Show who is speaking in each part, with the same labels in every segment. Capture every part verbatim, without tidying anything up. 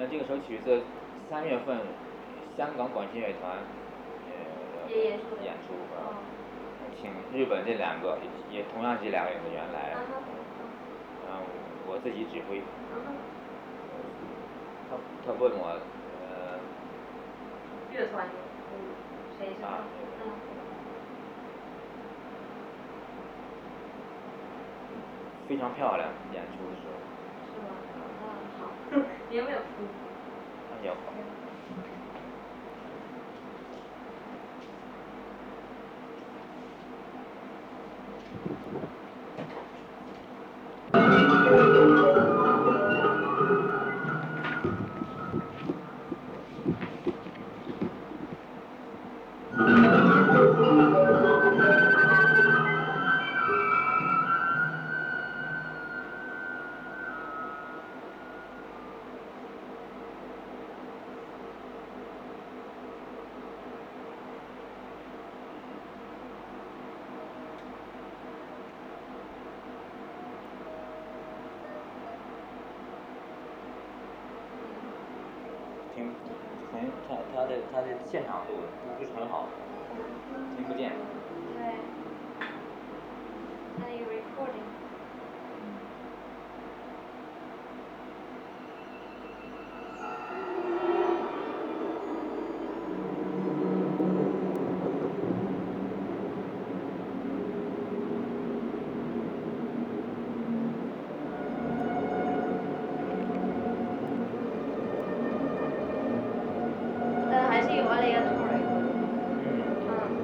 Speaker 1: 那这个首曲子三月份香港管弦乐团呃
Speaker 2: 也演出
Speaker 1: 演出啊，
Speaker 2: 哦
Speaker 1: 请日本这两个也同样这两个演员来，
Speaker 2: 嗯哼
Speaker 1: 嗯，我自己指挥。
Speaker 2: 嗯哼
Speaker 1: 他他问我呃
Speaker 2: 乐团嗯谁是
Speaker 1: 啊
Speaker 2: 嗯
Speaker 1: 非常漂亮，演出的时候。
Speaker 2: 是吗？嗯好，你有没有哭？
Speaker 1: 那也好。听，很他他的他的现场录不是很好，听不见。
Speaker 2: 对。那有 recording。但还是有 aleatory。嗯。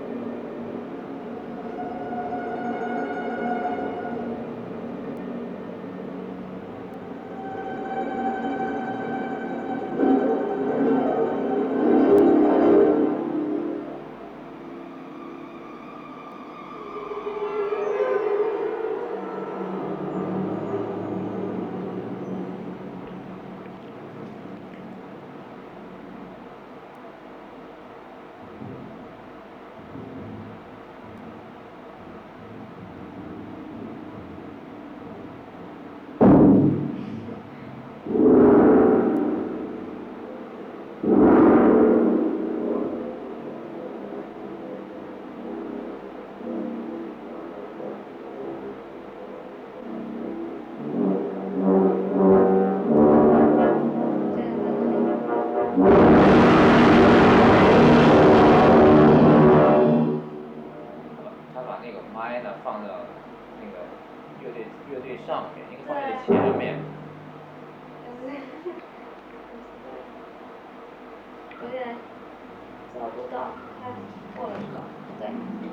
Speaker 1: 他把那个麦呢放到那个乐队乐队上面，应该放乐队前面。
Speaker 2: 有点找不到，看错了是吧？对。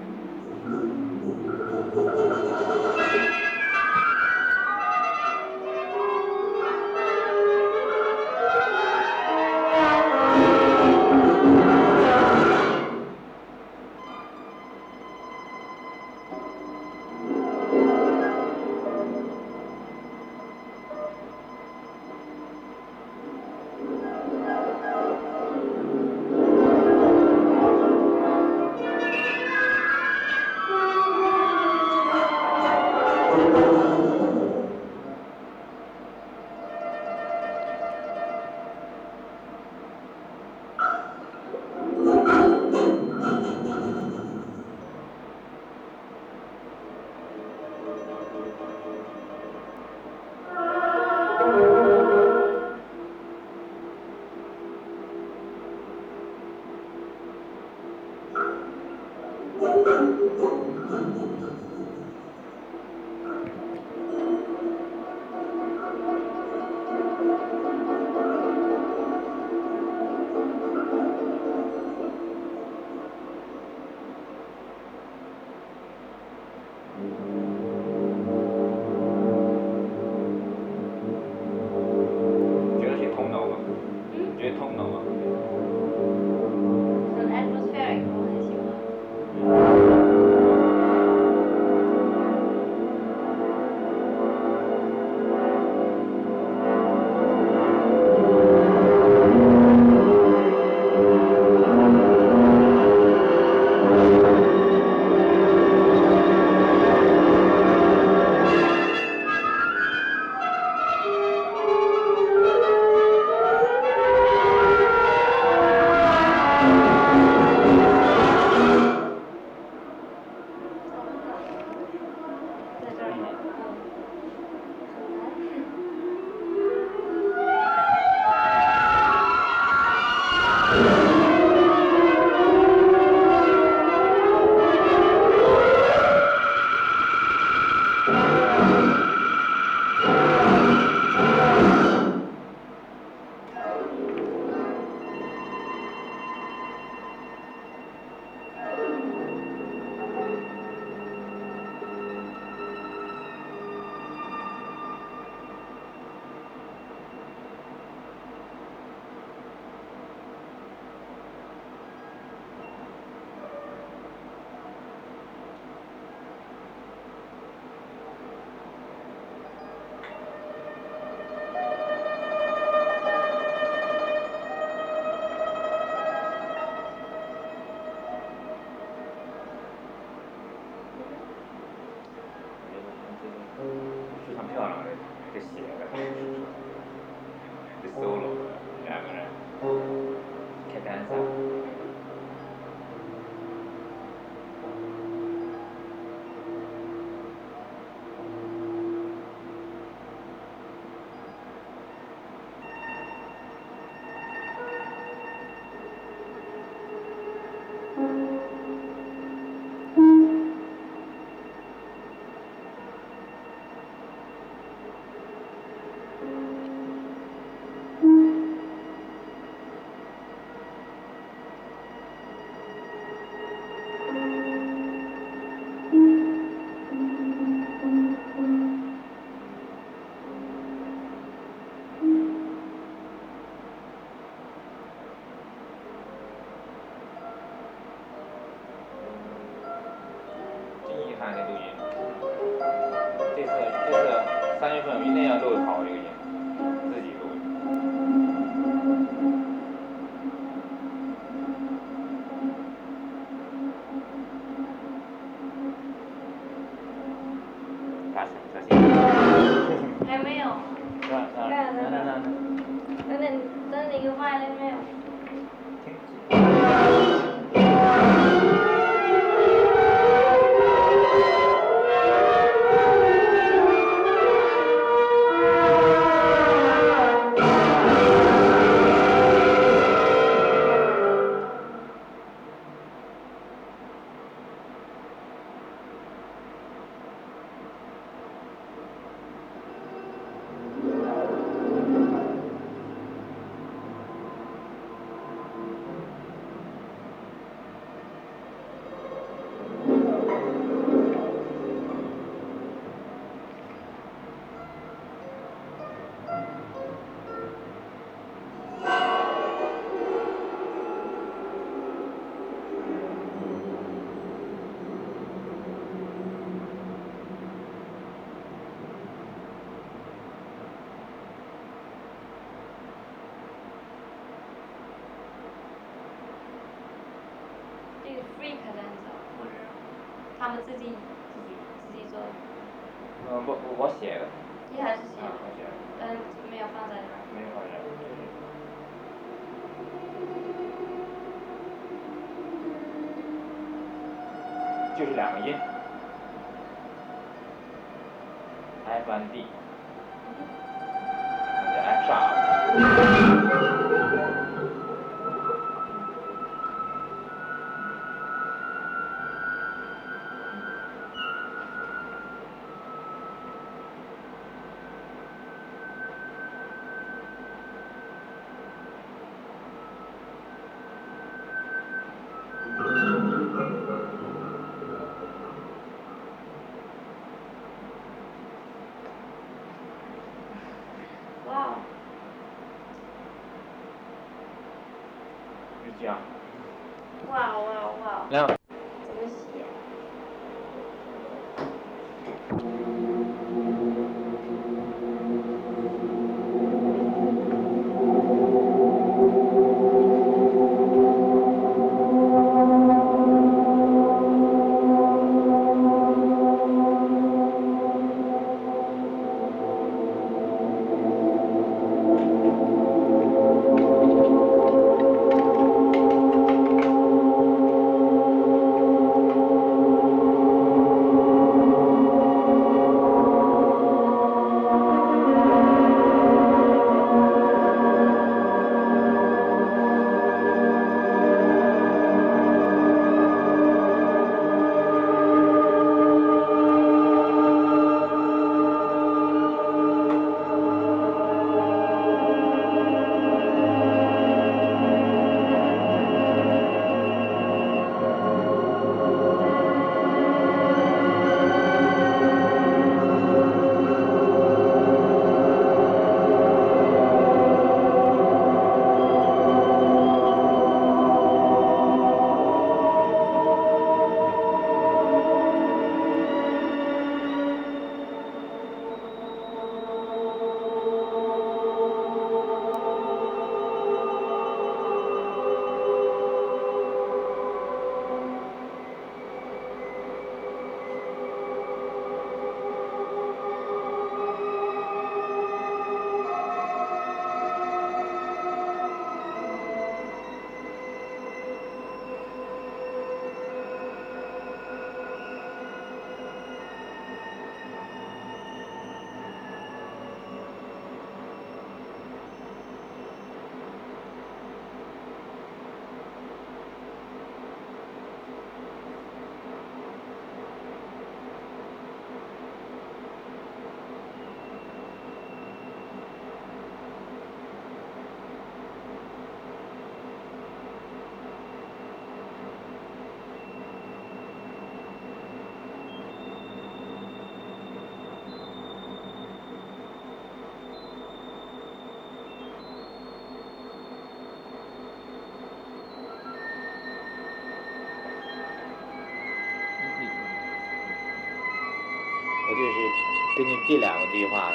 Speaker 1: 觉得是通透吗？
Speaker 2: 嗯。
Speaker 1: 觉得通透吗？
Speaker 2: 很 atmospheric，我很喜欢。
Speaker 1: 下。遗憾的录音，这次这次三月份我一定要录好这个音，自己录的。大声小心。
Speaker 2: 还没有。
Speaker 1: 是吧？
Speaker 2: 没有没有没有。等等等你给我麦了没有？这个 freak 的你知道，或者他们自己自己自己做的。
Speaker 1: 嗯，不，我写的。
Speaker 2: 你还是写的？
Speaker 1: 啊，我写的。
Speaker 2: 嗯，没有放在这儿。
Speaker 1: 没有放在这儿。就是两个音 ，F 和 D， 那叫 F sharp。
Speaker 2: 哇。
Speaker 1: 就这样。
Speaker 2: 哇哇哇。
Speaker 1: 然后。
Speaker 2: 怎么写？
Speaker 1: 就是根据这两个句话，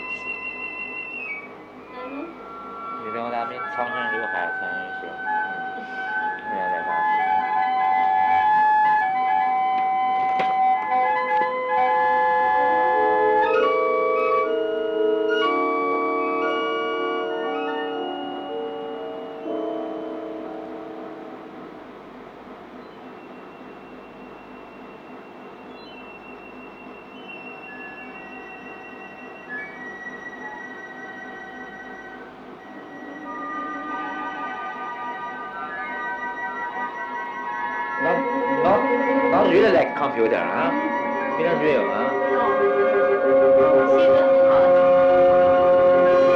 Speaker 2: 嗯
Speaker 1: 你让他们长生刘海才能行，嗯，没有在啥。Not, not, not really like computer 啊，非常具有啊。
Speaker 2: 哦，写的很好的。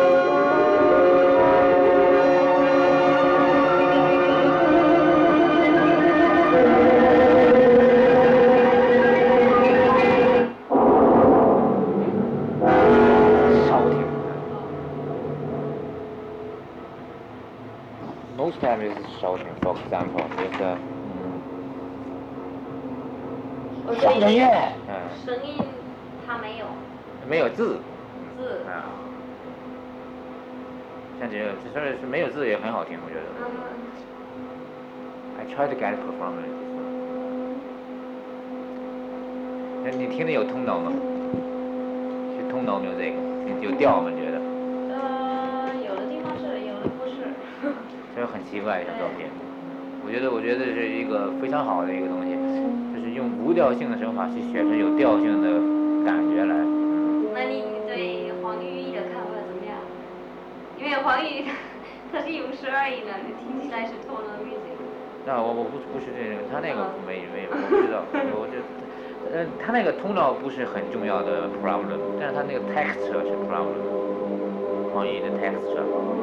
Speaker 1: 稍停。Most time is 稍停 for example, is uh,
Speaker 2: 我这里
Speaker 1: 上个月，嗯，
Speaker 2: 声音它没有
Speaker 1: 没有字，
Speaker 2: 字。
Speaker 1: 啊，像这个这事儿是没有字也很好听，我觉得。
Speaker 2: 嗯。
Speaker 1: I try to get performance. 那你听的有通脑吗？是通脑 music，有调吗？你觉得？
Speaker 2: 呃，有的地方是，有的不是。
Speaker 1: 这很奇怪一张照片。我觉得，我觉得是一个非常好的一个东西，就是用无调性的手法去选出有调性的感觉来。
Speaker 2: 那你对黄玉意的看法怎么样？因为黄玉他是用十二音的，你听起来是 tonal music。
Speaker 1: 那我我不不是这个，他那个没没我不知道，我就呃他那个通道不是很重要的 problem， 但是他那个 texture 是 problem， 黄玉的 texture，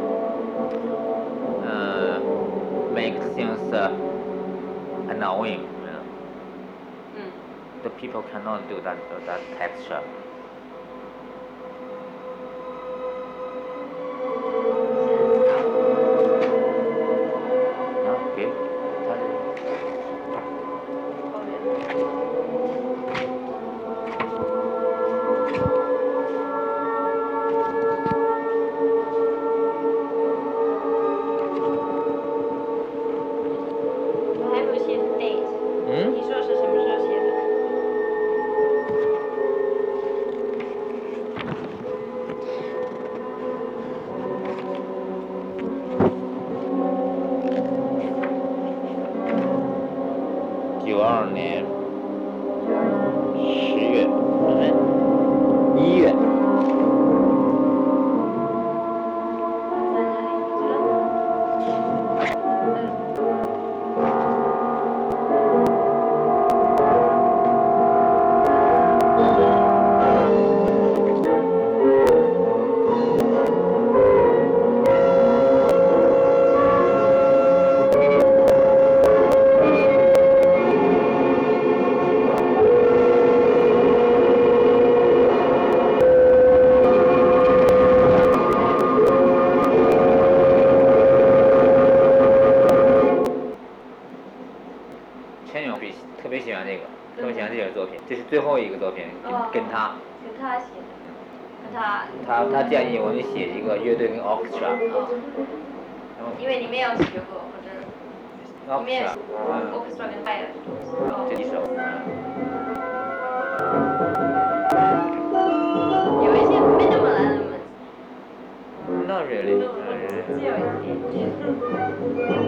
Speaker 1: 呃 make things annoying，
Speaker 2: 嗯。
Speaker 1: The people cannot do that that texture。啊，给，他
Speaker 2: 我还没有写 date。
Speaker 1: 嗯？
Speaker 2: 你说是什么时候写的？
Speaker 1: 九二年十月，不是一月。
Speaker 2: 在哪里？你知道吗？
Speaker 1: 千勇比特别喜欢这个，特别喜欢这件作品，这是最后一个作品，跟跟他。
Speaker 2: 跟他写的。跟他。
Speaker 1: 他他建议我们写一个乐队跟 orchestra。
Speaker 2: 哦。因为你没有学过，或者。你没有 orchestra 跟 choir。
Speaker 1: 这一首。
Speaker 2: 有一些 minimal elements。
Speaker 1: Not really。
Speaker 2: 只有一点点。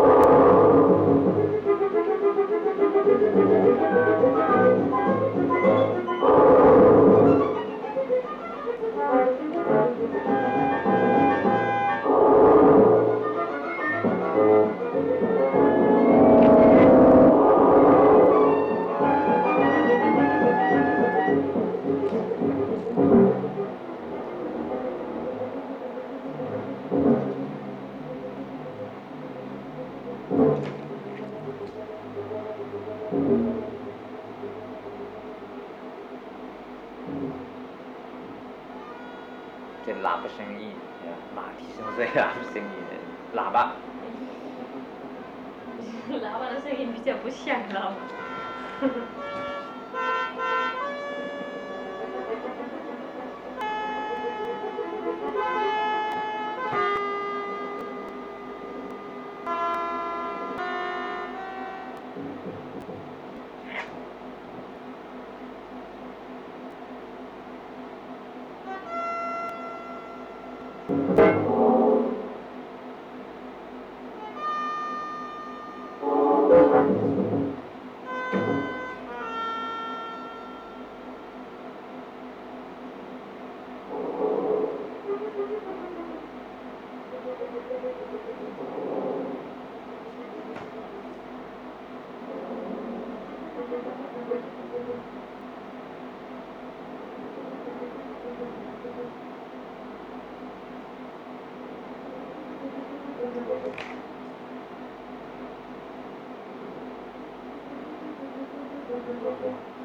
Speaker 1: 这喇叭声音，马蹄声碎，喇叭声音，喇叭。
Speaker 2: 喇叭的声音比较不像喇叭。
Speaker 1: Thank you.